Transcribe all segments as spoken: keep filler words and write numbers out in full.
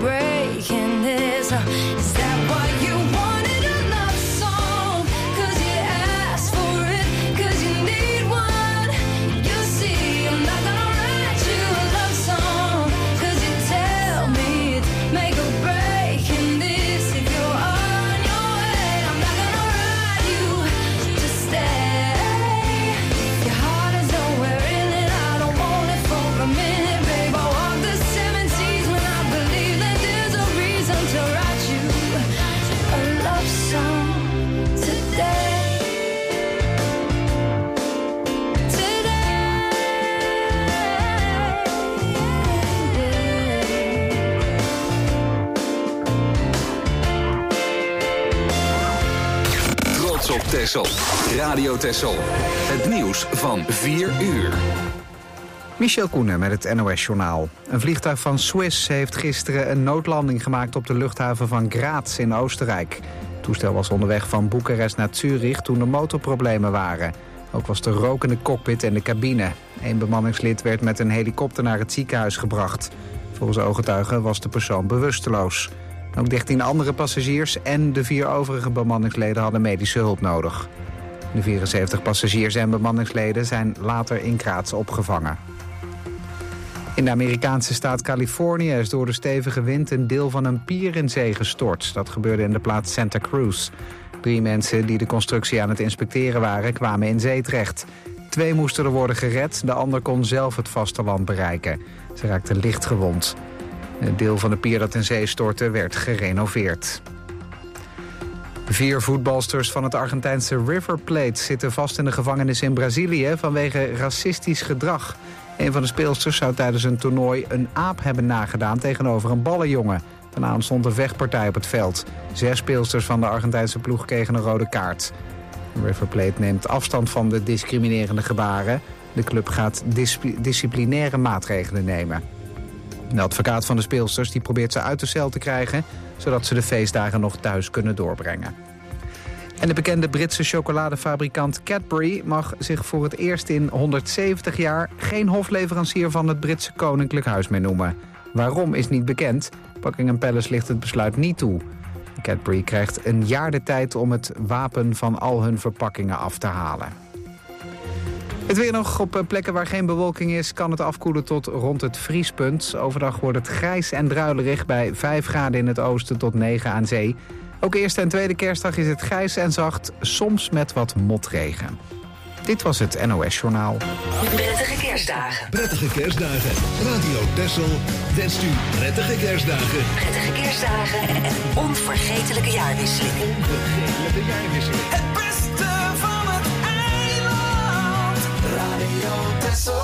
breaking this. Uh, is that why you wanted a love song? Cause you asked for it, cause you need one. You see, I'm not gonna write you a love song, cause you tell me it's make or break in this. If you're on your way, I'm not gonna write you to stay. Your heart is nowhere in it, I don't want it for a minute, babe. I walk the seven seas when I believe that there's a reason to write you a love song today. Trots op Texel. Radio Texel. Het nieuws van vier uur. Michel Koenen met het N O S-journaal. Een vliegtuig van Swiss heeft gisteren een noodlanding gemaakt op de luchthaven van Graz in Oostenrijk. Het toestel was onderweg van Boekarest naar Zurich toen er motorproblemen waren. Ook was er rook in de cockpit en de cabine. Eén bemanningslid werd met een helikopter naar het ziekenhuis gebracht. Volgens ooggetuigen was de persoon bewusteloos. Ook dertien andere passagiers en de vier overige bemanningsleden hadden medische hulp nodig. De vierenzeventig passagiers en bemanningsleden zijn later in Graz opgevangen. In de Amerikaanse staat Californië is door de stevige wind een deel van een pier in zee gestort. Dat gebeurde in de plaats Santa Cruz. Drie mensen die de constructie aan het inspecteren waren kwamen in zee terecht. Twee moesten er worden gered, de ander kon zelf het vasteland bereiken. Ze raakten licht gewond. Een deel van de pier dat in zee stortte werd gerenoveerd. Vier voetbalsters van het Argentijnse River Plate zitten vast in de gevangenis in Brazilië vanwege racistisch gedrag. Een van de speelsters zou tijdens een toernooi een aap hebben nagedaan tegenover een ballenjongen. Daarna ontstond een vechtpartij op het veld. Zes speelsters van de Argentijnse ploeg kregen een rode kaart. River Plate neemt afstand van de discriminerende gebaren. De club gaat dis- disciplinaire maatregelen nemen. De advocaat van de speelsters die probeert ze uit de cel te krijgen, zodat ze de feestdagen nog thuis kunnen doorbrengen. En de bekende Britse chocoladefabrikant Cadbury mag zich voor het eerst in honderdzeventig jaar geen hofleverancier van het Britse Koninklijk Huis meer noemen. Waarom is niet bekend. Buckingham Palace ligt het besluit niet toe. Cadbury krijgt een jaar de tijd om het wapen van al hun verpakkingen af te halen. Het weer nog. Op plekken waar geen bewolking is kan het afkoelen tot rond het vriespunt. Overdag wordt het grijs en druilerig bij vijf graden in het oosten tot negen aan zee. Ook eerste en tweede kerstdag is het grijs en zacht, soms met wat motregen. Dit was het N O S-journaal. Prettige kerstdagen. Prettige kerstdagen. Radio Texel wenst u prettige kerstdagen. Prettige kerstdagen en een onvergetelijke jaarwisseling. Onvergetelijke jaarwisseling. Het beste van het eiland. Radio Texel.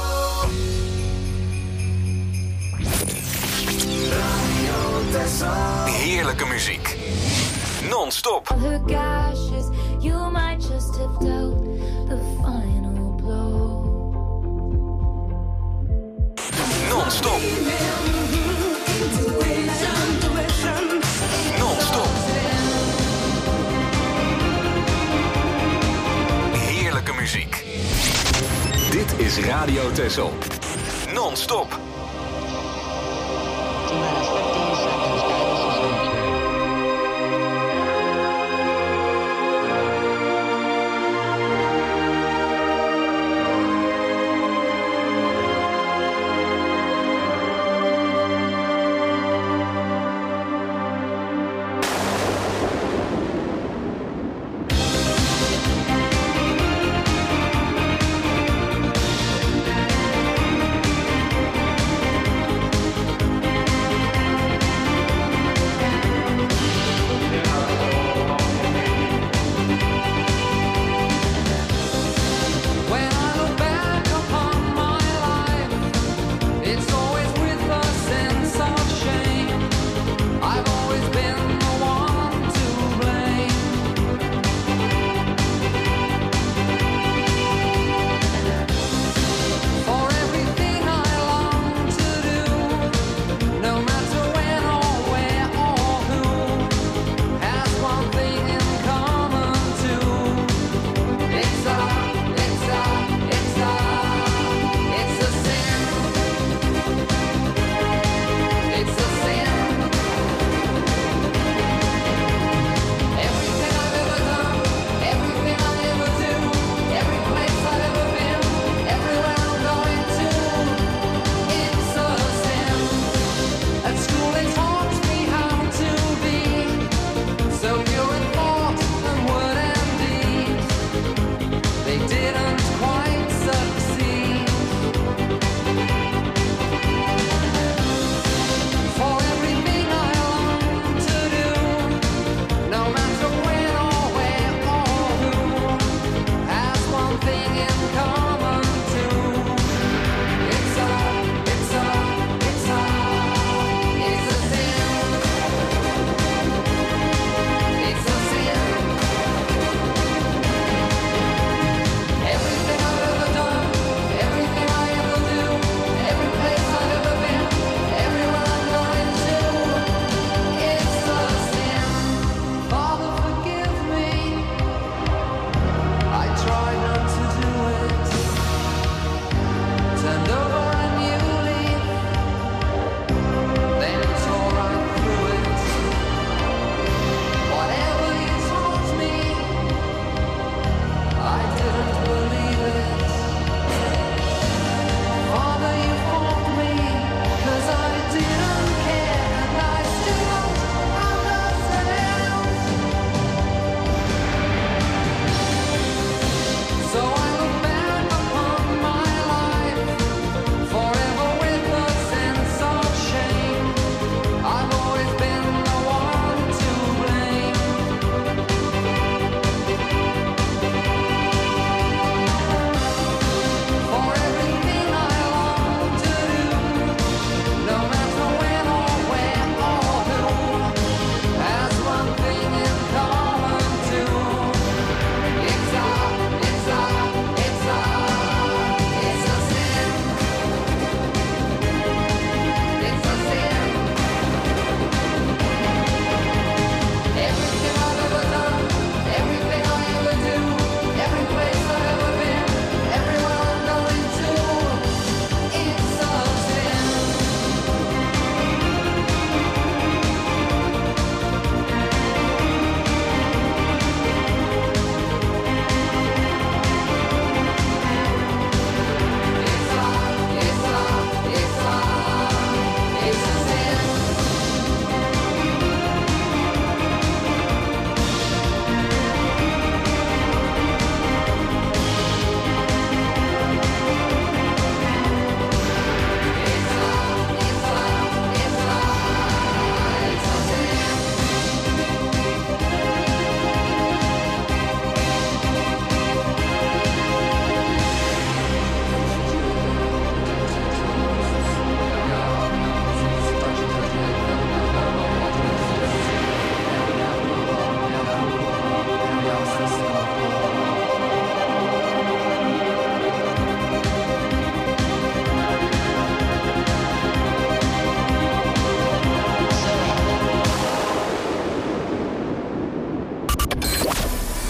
Radio Texel. Heerlijke muziek. Non-stop. The gashes, you might just have dealt the final blow. Non-stop. Non-stop. Heerlijke muziek. Dit is Radio Texel. Non-stop.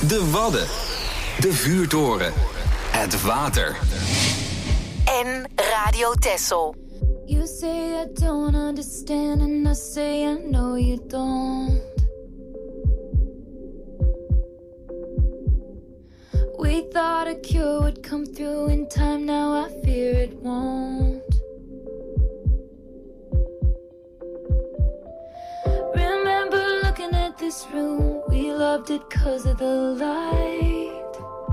De Wadden. De vuurtoren. Het water. En Radio Texel. You say I don't understand and I say I know you don't. We thought a cure would come through in time, now I fear it won't. Remember looking at this room, we loved it 'cause of the light.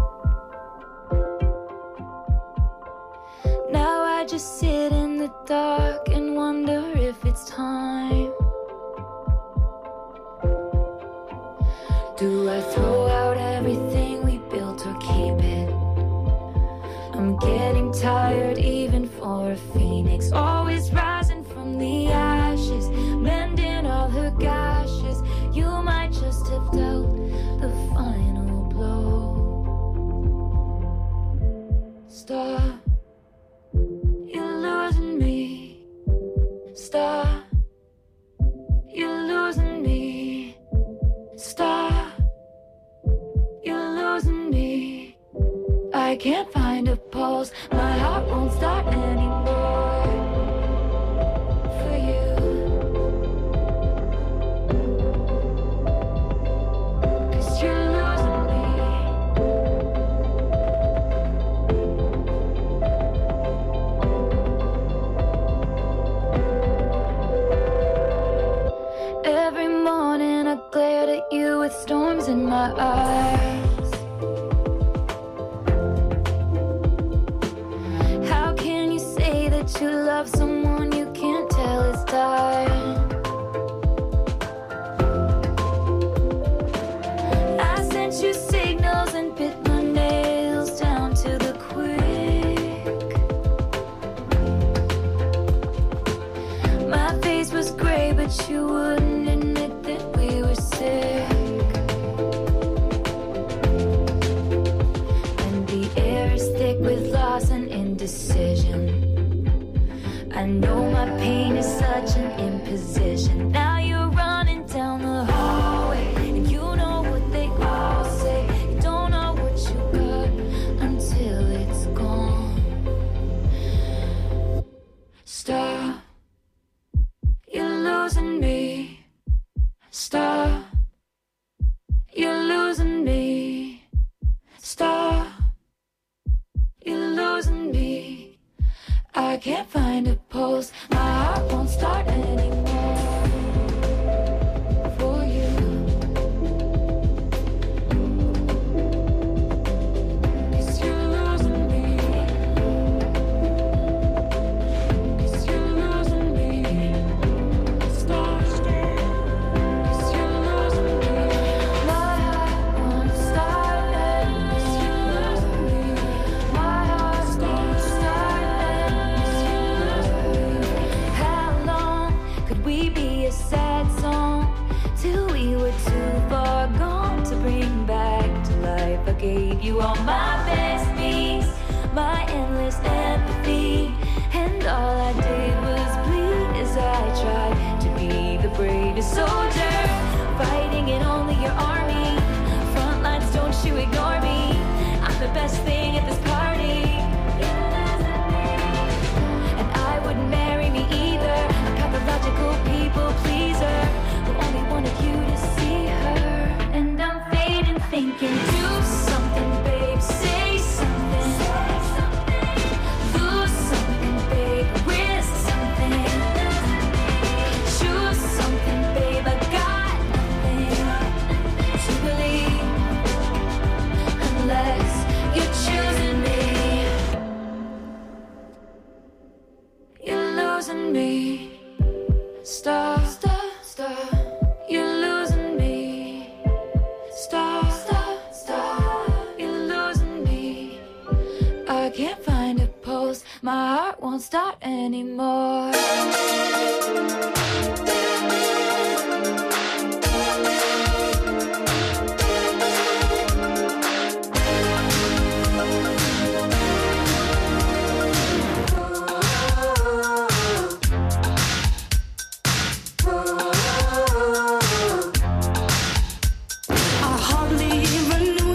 Now I just sit in the dark and wonder if it's time. Do I throw out everything we built or keep it? I'm getting tired even for a phoenix, always rising from the ashes, mending all her gashes. You might just have dealt the final blow. Stop, you're losing me. Stop, you're losing me. Stop, you're losing me. I can't find a pulse, my heart won't start anymore. For you, 'cause you're losing me. Every morning I glared at you with storms in my eyes. How can you say that you love someone you can't tell is dying? I sent you signals and bit my nails down to the quick. My face was gray, but you wouldn't admit that we were sick. And the air is thick with loss and indecision. I know my pain is such an imposition. Now you're running down the hallway, and you know what they all say. You don't know what you got until it's gone. Stop, you're losing me. Stop, you're losing me. Stop, you're losing me. I can't find a pulse, my heart won't start anymore. For you, 'cause you're losing me. 'Cause you're losing me. Stop, 'cause you're losing me. My heart won't start anymore. 'Cause you're losing me. My heart won't start anymore. 'Cause you're losing me. How long could we be a sad song till we were too far gone to bring back to life? I gave you all my best needs, my endless empathy, and all I did was bleed as I tried to be the bravest soldier, fighting in only your army. Front lines, don't you ignore me. I'm the best thing at this party. And I wouldn't marry me either, a pathological people pleaser who only wanted you to see her. And I'm fading, thinking, do something, babe, say something. Lose something, babe, risk something. Choose something, babe, I got nothing to believe unless you're choosing me. You're losing me. Stop, stop, stop. You're losing me. Stop, stop, stop. You're losing me. I can't find a pulse, my heart won't start anymore. I hardly even knew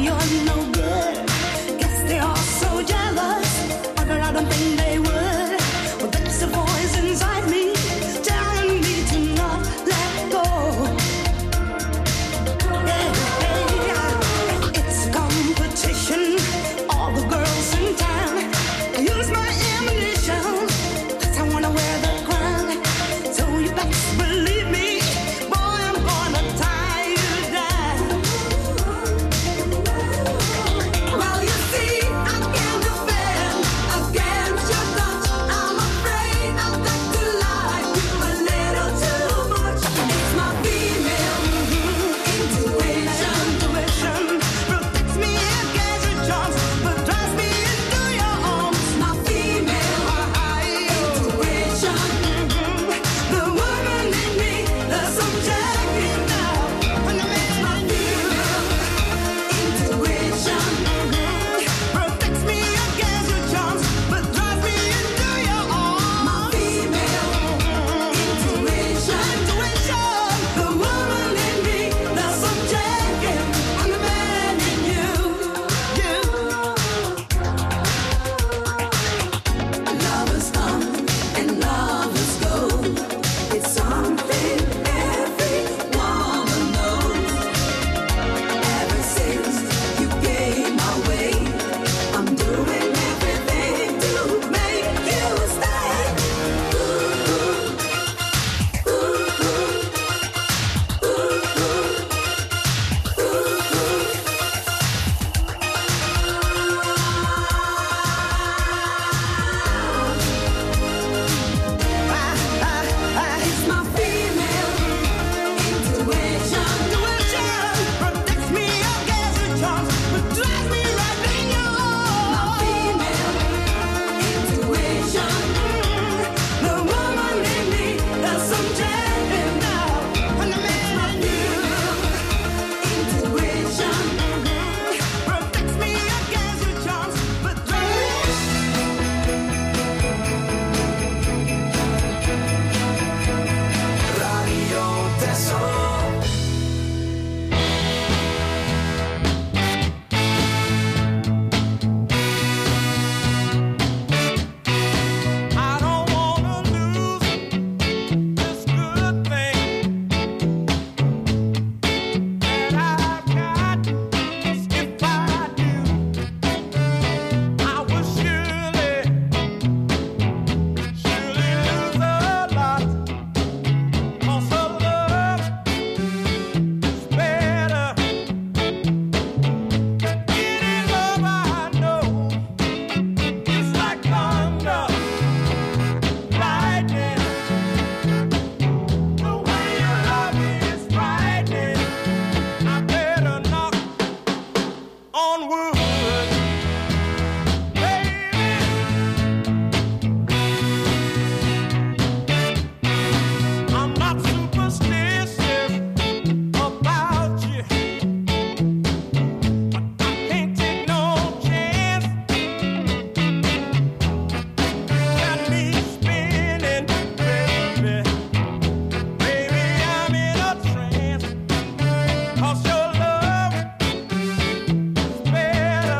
better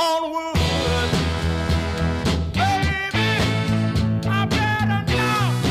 on wood. Baby, I better knock.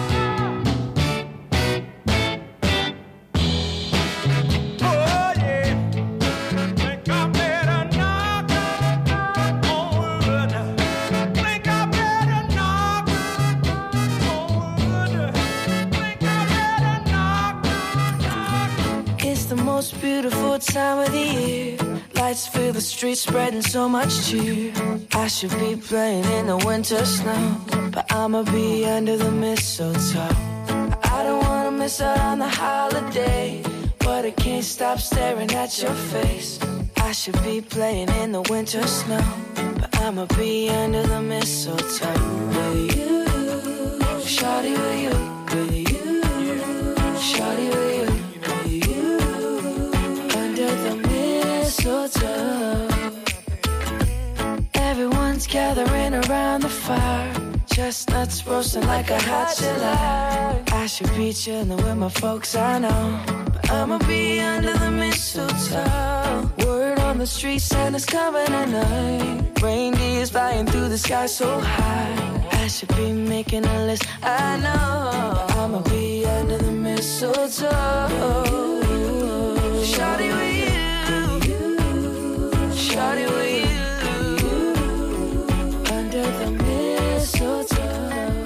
Oh yeah, think I better knock on wood. Think I better knock on wood. Think I better knock, knock. It's the most beautiful time of the year. Lights fill the streets, spreading so much cheer. I should be playing in the winter snow, but I'ma be under the mistletoe. I don't wanna miss out on the holiday, but I can't stop staring at your face. I should be playing in the winter snow, but I'ma be under the mistletoe. With you, shawty with you, with you, shawty with you, with you, under the mistletoe. Everyone's gathering around the fire, chestnuts roasting like a hot July. I should be chilling with my folks, I know, but I'ma be under the mistletoe. Word on the street, Santa's coming tonight. Reindeer's flying through the sky so high. I should be making a list, I know, but I'ma be under the mistletoe. Shawty with you, shawty with you, under the mistletoe.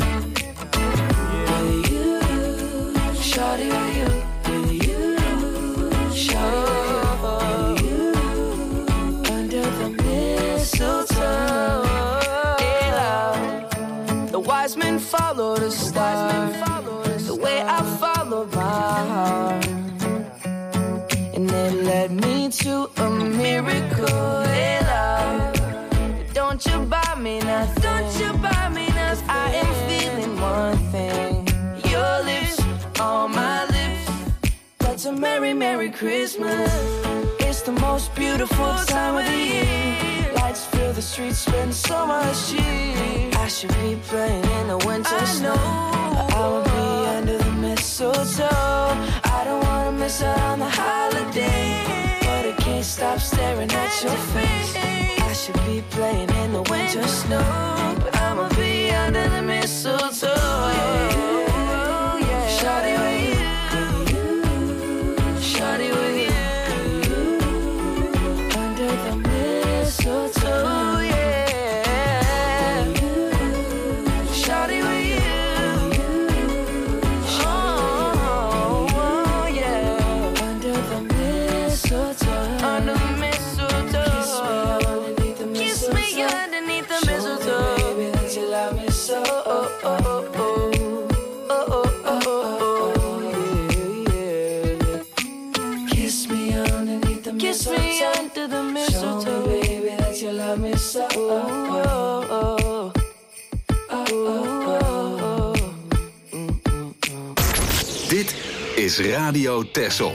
With you, shawty with you, with you, shawty with you, under the mistletoe. Yeah, love. The wise men follow the star, the way I follow my heart. And it led me to a miracle, hey love. Don't you buy me nothing, don't you buy me nothing. I am feeling one thing, your lips on my lips. That's a merry, merry Christmas. It's the most beautiful time of the year. Lights fill the streets, spend so much cheer. I should be playing in the winter snow, but I will be under the mistletoe. I don't wanna miss out on the holiday, but I can't stop staring at your face. I should be playing in the winter snow, but I'ma be under the mistletoe. Shawty with you, shawty with you, under the mistletoe, yeah. Shawty with you, oh, oh yeah, under the mistletoe, under the mistletoe. Kiss me underneath the mistletoe, baby, that you love me so. Oh, oh, oh, oh. Oh, oh, oh, oh, oh, yeah, yeah. Kiss me underneath the mistletoe. Kiss me under the mistletoe. Show me, baby, that you love me so. Oh, oh, oh, oh, oh, oh, oh. Dit is Radio Texel.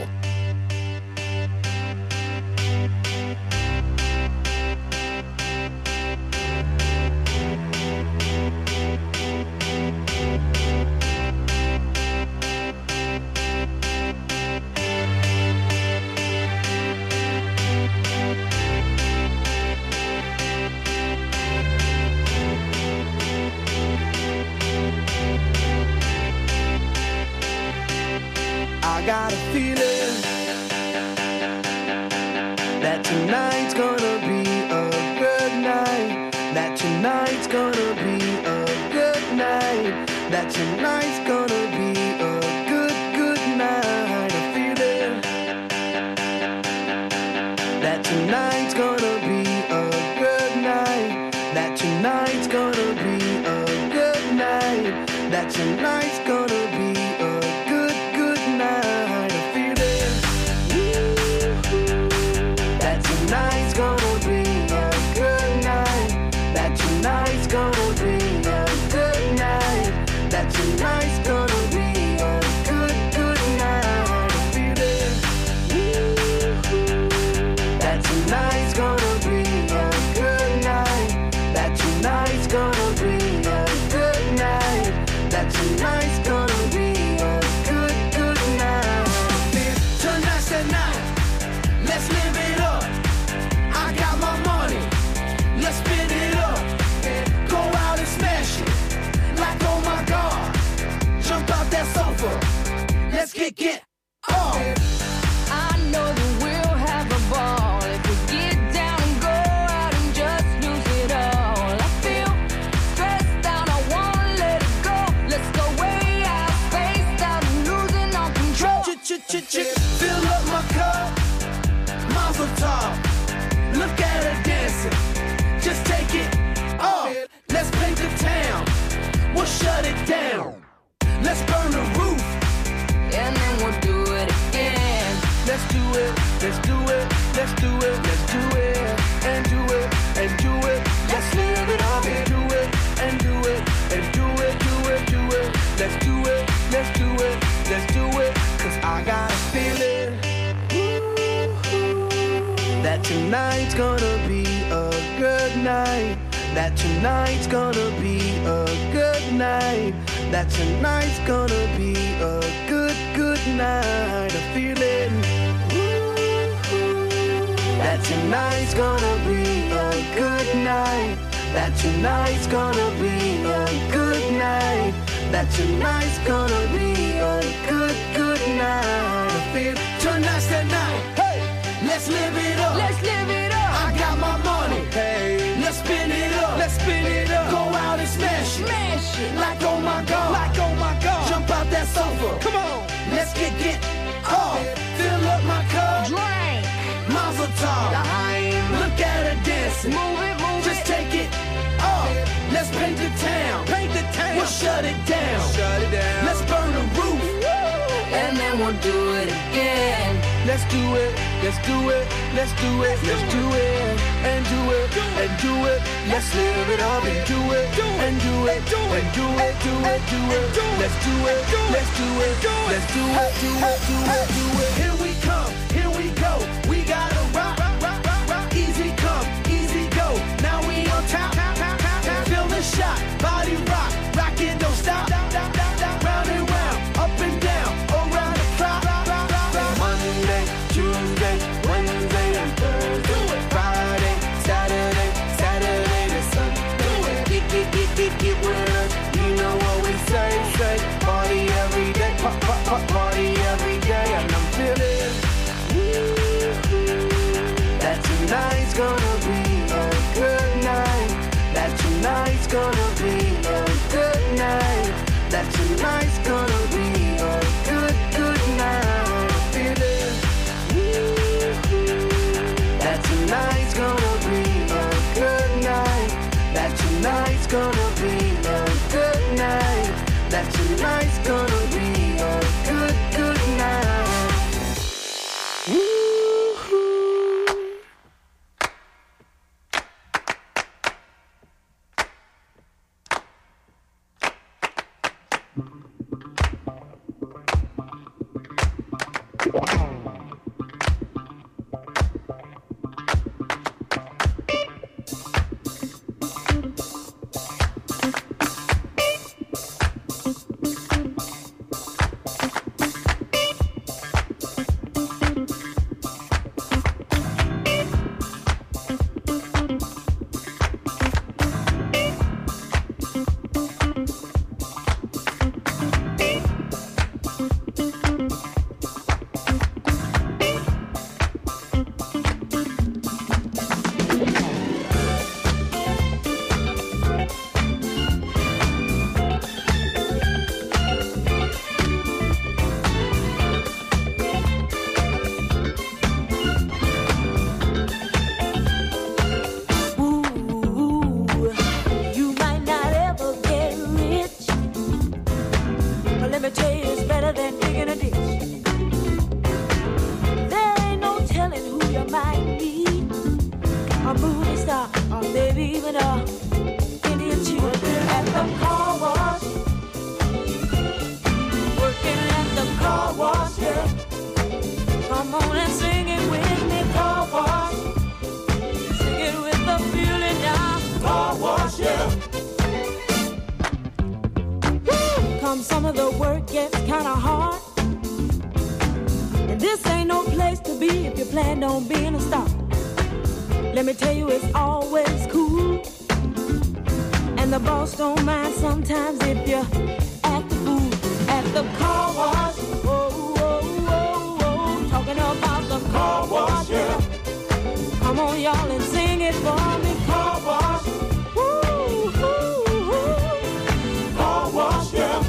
I got a feeling that tonight's gonna be a good night. That tonight's gonna be a good night. That tonight's gonna be a good, good night. A feeling that tonight's gonna be a good night. That tonight's gonna be a good night. That tonight's gonna be a good, good night. A feeling that tonight's gonna be a good night. That tonight's gonna be a good night. That tonight's gonna be a good, good night. A feeling that tonight's gonna be a good night. That tonight's gonna be a good night. That tonight's kick it off. I know that we'll have a ball if we get down and go out and just lose it all. I feel stressed out, I wanna let it go. Let's go way out, spaced out, and losing all control. Fill up my cup, Mazel tov. Look at her dancing, just take it off. Let's paint the town, we'll shut it down. Let's burn the roof, And then we'll do it again. let's do it, let's do it, let's do it, let's do it, and do it, and do it. Let's live it up and do it, and do it, and do it, do it, do it. Let's do it, let's do it, let's do it. Cause I got a feeling that tonight's gonna be a good night. That tonight's gonna be a good night. That tonight's gonna be a good, good night. A feeling that tonight's gonna be a good night. That tonight's gonna be a good night. That tonight's gonna be a good, good night. I feel tonight's the night. Hey, let's live it up. Let's live it up. I got my money. Hey, let's spin it up. Let's spin it up. Go out and smash it. Smash it. Like oh my god. Like oh my god. Jump out that sofa. Come on. Let's get get off. Fill up my cup. Drink. Mazel tov. Look at her dancing. Move it, move Just it. take it off. Let's paint the town. Paint the town. We'll shut it down. Shut it down. Let's burn the roof. And then we'll do it again. Let's do it. Let's do it. Let's do it. Let's do it. And do it. And do it. Let's live it up and do it. And do it. And do it. Do it. Do it. Let's do it. Let's do it. Let's do it. Do it. Do it. Do it. Here we come. Here we go. We gotta rock. rock, rock, rock. Easy come. Easy go. Now we on top. Feel the shot. Body rock. Rock it. Don't stop. Round and round. Up and down. Around the clock. Monday, Tuesday, Wednesday, and Thursday. Friday, Saturday, Saturday to Sunday. Get, get, get, get, get with us. You know what we say, say. Party every day, pop, pop, pop, party every day. And I'm feeling that tonight's gonna be a good night. That tonight's gonna be a good night. That tonight's gonna be a good, good night. I'm feeling that tonight's gonna be a good night. That tonight's gonna be a good night. That tonight's gonna be a good, good night. Woo-hoo. Some of the work gets kinda hard, and this ain't no place to be if you plan on being a star. Let me tell you, it's always cool, and the boss don't mind sometimes if you act the fool at the car wash. Oh, oh, Car wash, yeah. Come on, y'all, and sing it for me. Car wash. Woo, woo, woo. Car wash, yeah.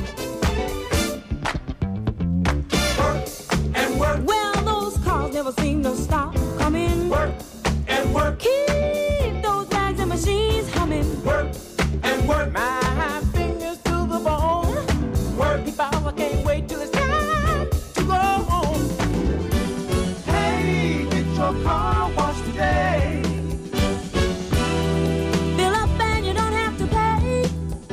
Work and work. Well, those cars never seem to stop coming. Work and work. Keep those bags and machines humming. Work and work. My fingers to the bone. Work. If I can't wait till it's time to go home. Hey, get your car washed today. Fill up and you don't have to pay.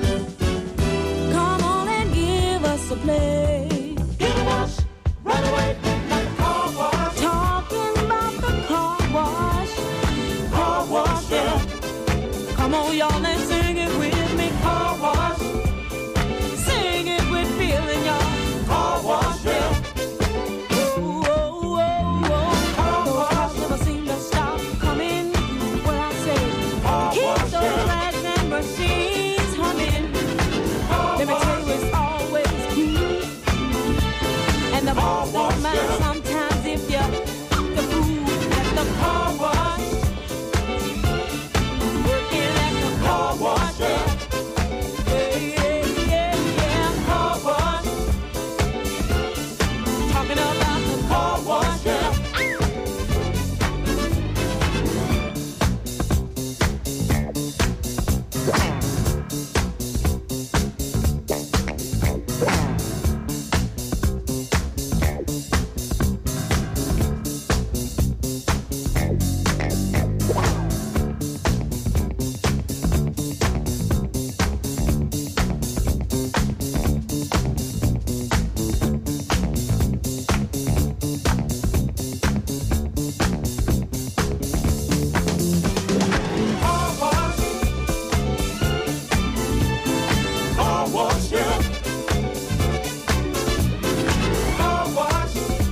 Come on and give us a play. Get a wash, right away, like a car wash. Talking about the car wash. Car wash, yeah. Come on, y'all, and sing it with me. Car wash. Sing it with feeling, y'all. Car wash, yeah. Ooh, oh, oh, oh. Those cars never seem to stop coming. What I say, keep those rags and machines humming. Let me tell you, it's always cool. And the boss don't mind sometimes if you act the fool at the car wash. Working at the car wash, yeah. Yeah, yeah, yeah, yeah. Car wash. Talking about the car wash, yeah. Car wash. Car wash, yeah. Car wash.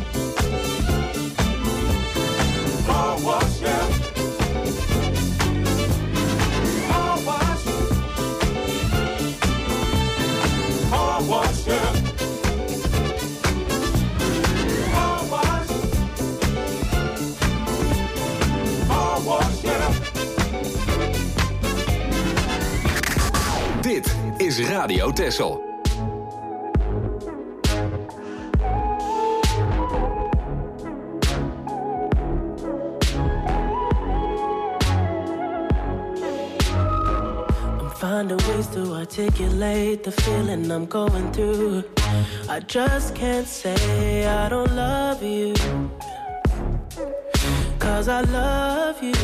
Car wash, yeah. Car wash. Car wash, yeah. Car wash. Car wash, yeah. Dit is Radio Texel. I'm finding ways to articulate the feeling I'm going through. I just can't say I don't love you, 'cause I love you.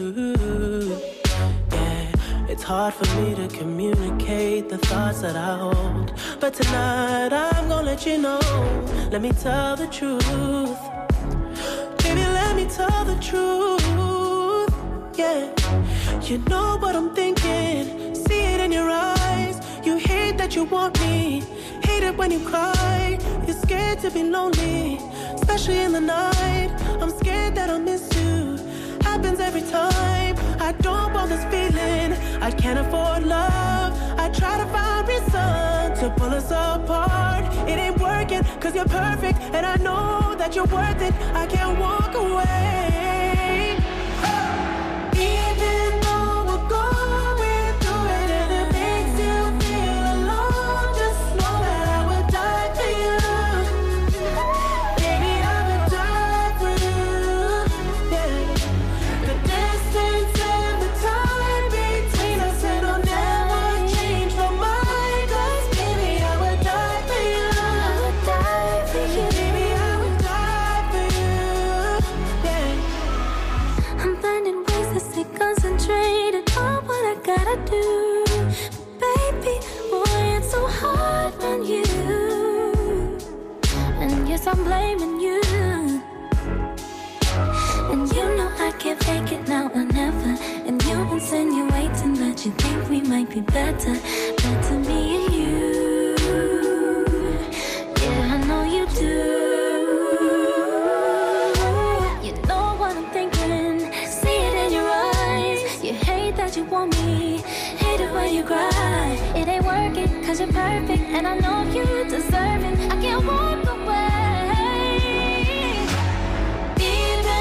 Yeah, it's hard for me to communicate the thoughts that I hold, but tonight I'm gonna let you know. Let me tell the truth. Baby, let me tell the truth. Yeah, you know what I'm thinking. See it in your eyes. You hate that you want me. Hate it when you cry. You're scared to be lonely, especially in the night. I'm scared that I'll miss you. Happens every time. I don't want this feeling. I can't afford love. I try to find reason to pull us apart. It ain't working, 'cause you're perfect, and I know that you're worth it. I can't walk away. Even though we're going through it and it makes you feel alone, just know that I would die for you. Baby, I would die for you. Yeah. The distance and the time between us, it'll never change my mind. 'Cause baby, I would die for you. I would die for you. Baby, I would die for you. Yeah. I'm finding ways to stay concentrated on what I gotta do. Baby, boy, it's so hard on you. And yes, I'm blaming you. And you know I can't fake it now or never. And you're insinuating that you think we might be better. Better me and you. Yeah, I know you do. You know what I'm thinking. See it in your eyes. You hate that you want me. Hate it when you cry. It ain't working, 'cause you're perfect, and I know you deserve it. I can't walk away. Even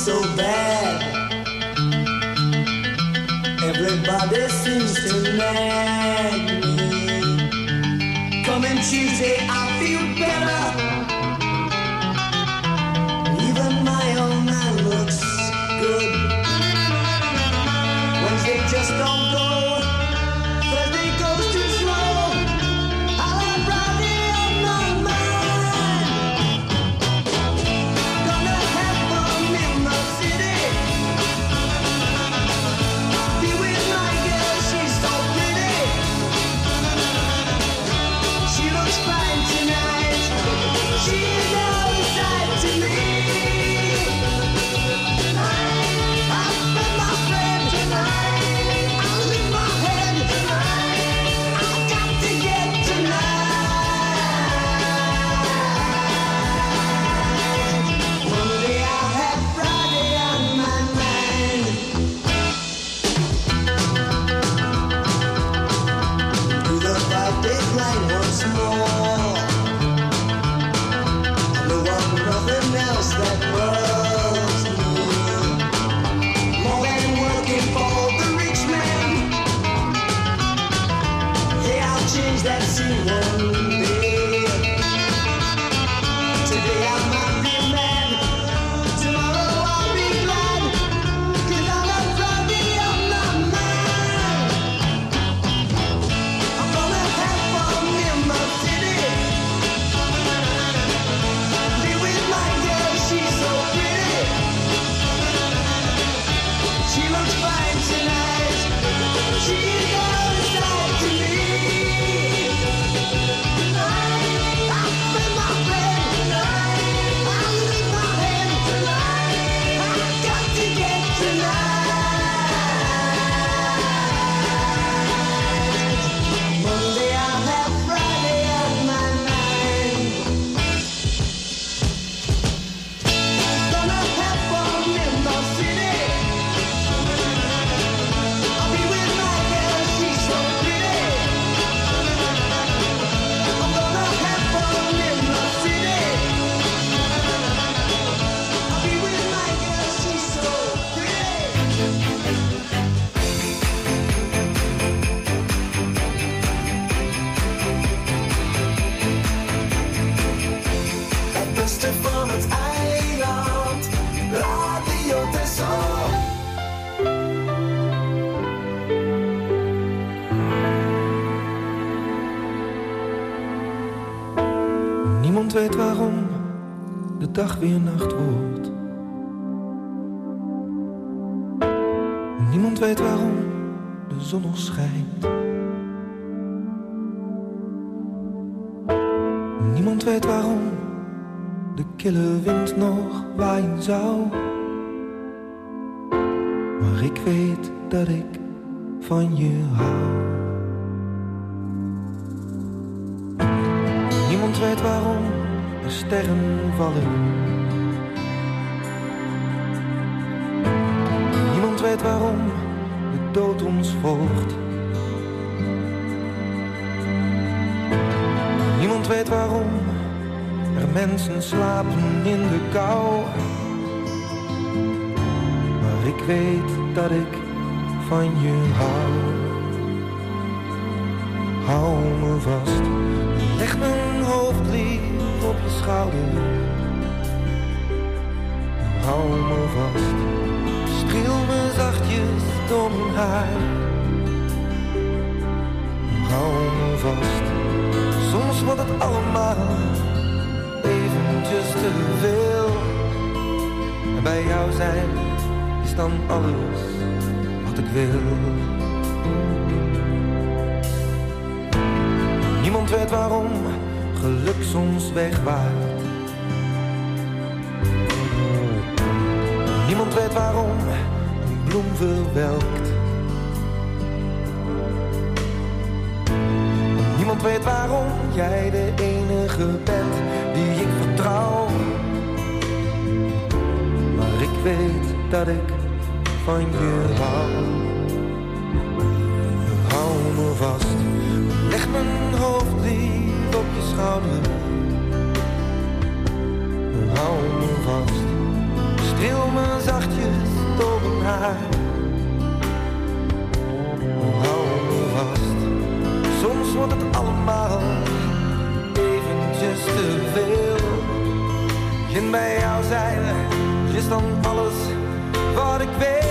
so bad. Everybody seems to nag me. Coming Tuesday, I feel better. Even my old man looks good. Wednesday just don't go. Thursday goes too slow. I'll have Friday on my mind. Gonna have fun in the city. Be with my girl, she's so pretty. She looks fine tonight. She's all inside to me. I've been my friend tonight. I'll lift my head tonight. I've got to get tonight. Monday I'll have Friday on my mind. Do the five-day grind once more. I know of nothing else that loves me more than working for the rich man. Hey, I'll change that scene one day. Today I might be mad. Tomorrow I'll be glad. 'Cause I'll have Friday on my mind. I'm gonna have fun in my city. Be with my girl, she's so pretty. She looks fine tonight. She's all inside to me. I've been my friend tonight. I'll lift my head tonight. I've got to get tonight. Monday I'll have Friday on my mind. Gonna have fun in the city. I'll be with my girl, she's so pretty. I'm gonna have fun in the city. I'll be with my girl, she's so pretty. Het beste van het eiland, Radio Texel. Niemand weet waarom de dag weer nacht wordt. Niemand weet waarom de zon nog schijnt. Niemand weet waarom de kille wind nog waaien zou. Maar ik weet dat ik van je hou. Niemand weet waarom er sterren vallen. Niemand weet waarom de dood ons volgt. Niemand weet waarom er mensen slapen in de kou. Maar ik weet dat ik van je hou. Hou me vast, leg mijn hoofd lief op je schouder. Hou me vast, streel me zachtjes door mijn haar. Hou me vast, soms wordt het allemaal eventjes te veel. En bij jou zijn is dan alles wat ik wil. Niemand weet waarom geluk soms wegwaait. Niemand weet waarom een bloem verwelkt. Niemand weet waarom jij de enige bent die ik vertrouw. Maar ik weet dat ik van je hou. Hou me vast, leg mijn hoofd lief op je schouder. Hou me vast, streel me zachtjes door mijn haar. Hou me vast, soms wordt het allemaal eventjes te veel. En bij jou zijn is dan alles wat ik wil.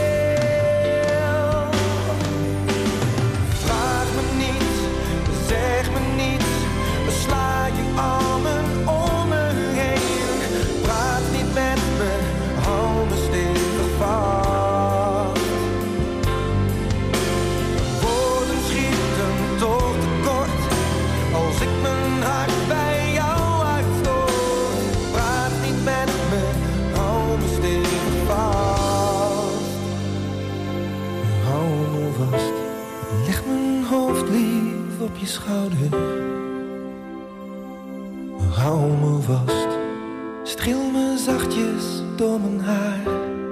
Vraag me niet, zeg me niet, sla je armen om me heen. Praat niet met me, hou me stevig vast. Woorden schieten toch tekort als ik mijn hart bij jou uitstoot. Praat niet met me, hou me stevig vast. Hou me vast, leg mijn hoofd lief op je schouder. Hou me vast, streel me zachtjes door mijn haar.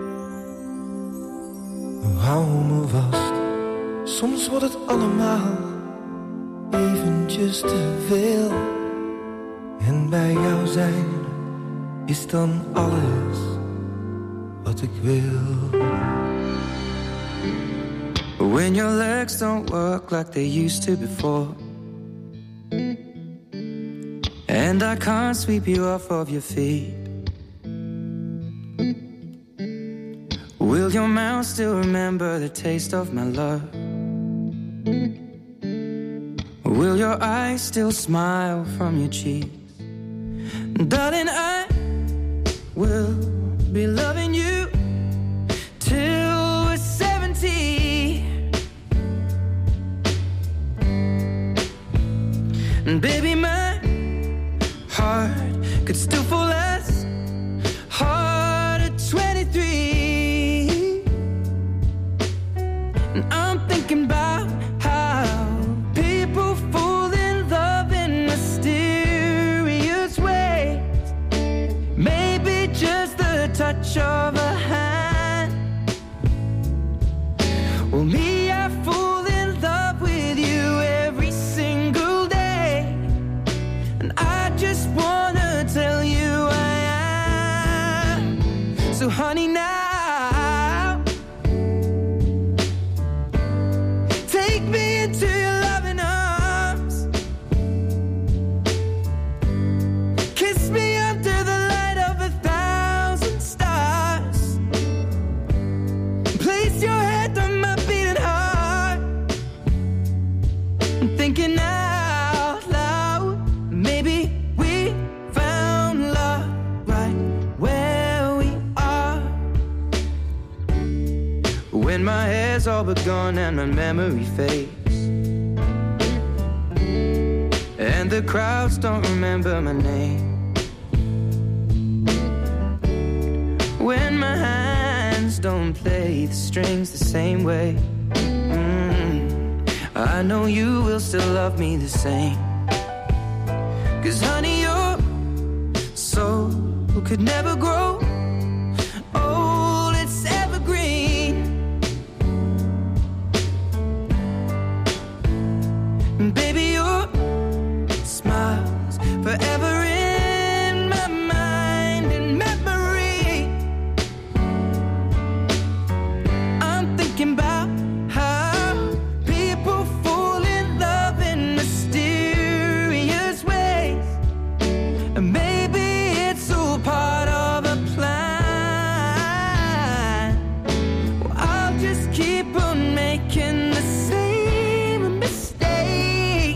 Hou me vast, soms wordt het allemaal eventjes te veel. En bij jou zijn is dan alles wat ik wil. When your legs don't work like they used to before, and I can't sweep you off of your feet, will your mouth still remember the taste of my love? Will your eyes still smile from your cheeks? Darling, I will be loving you till we're seventy. And baby, my heart could still fall as hard at twenty-three. And I'm thinking about how people fall in love in mysterious ways. Maybe just the touch of a hand. Well, me, I fall in love with you every single day. And I just wanna tell you I am. So honey, now take me into your loving arms. Kiss me under the light of a thousand stars. Place your head on my beating heart. I'm thinking out loud, maybe we found love right where we are. When my hair's all but gone and my memory fades, and the crowds don't remember my name, when my hands don't play the strings the same way, mm, I know you will still love me the same. 'Cause honey, your soul could never grow old, it's evergreen. And baby, your smile's forever in my mind and memory. I'm thinking about how people fall in love in mysterious ways. And maybe it's all part of a plan. Well, I'll just keep on making the same mistakes.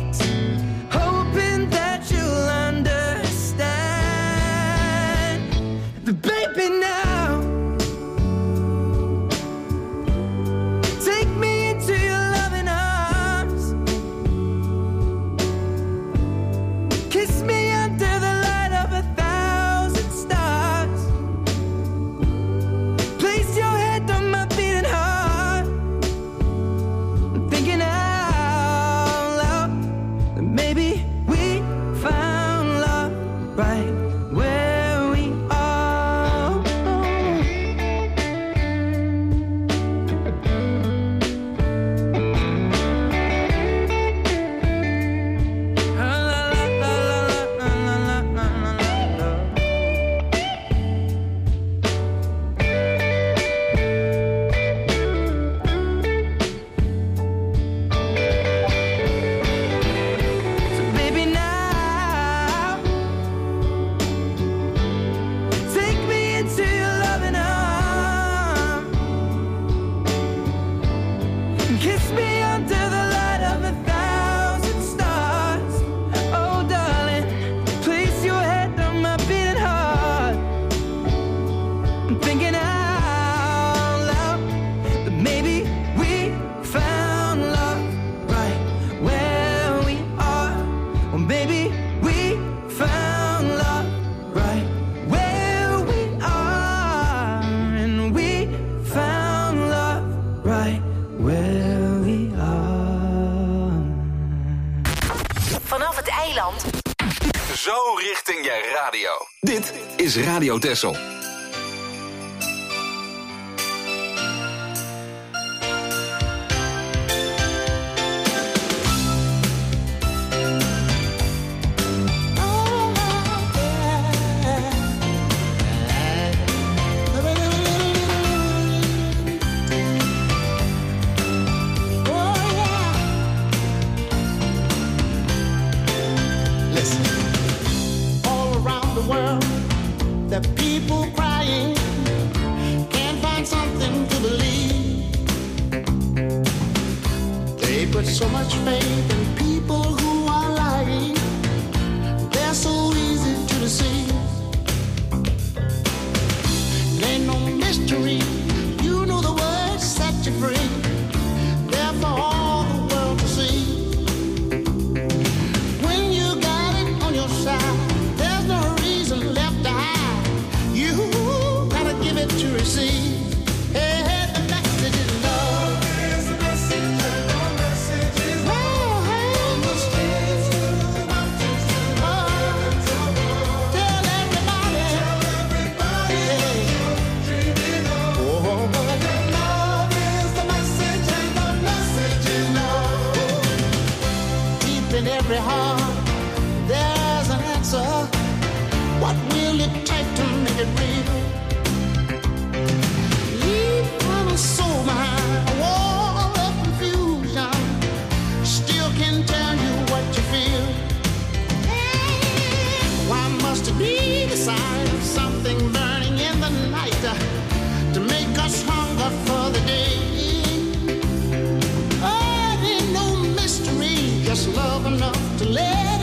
Vanaf het eiland. Zo richting je radio. Dit is Radio Texel. The people crying can't find something to believe. They put so much faith in people who are lying. They're so easy to deceive. It ain't no mystery. You know the words set you free. They're for all the world to see. When you got it on your side, there's no reason left to hide. You gotta give it to receive. Hey, hey, the message is love. Is the message, the message is love. Oh, hey. On the streets, the mountains, the mountains, tell everybody, tell everybody, hey. Dreaming of. Oh, but love is the message, and the message is love. Deep in every heart, there's an answer. What will it take to make it real? Leave my soul behind a wall of confusion. Still can tell you what you feel. Why must it be the sign of something burning in the night uh, to make us hunger for the day? Oh, it ain't no mystery, just love enough to let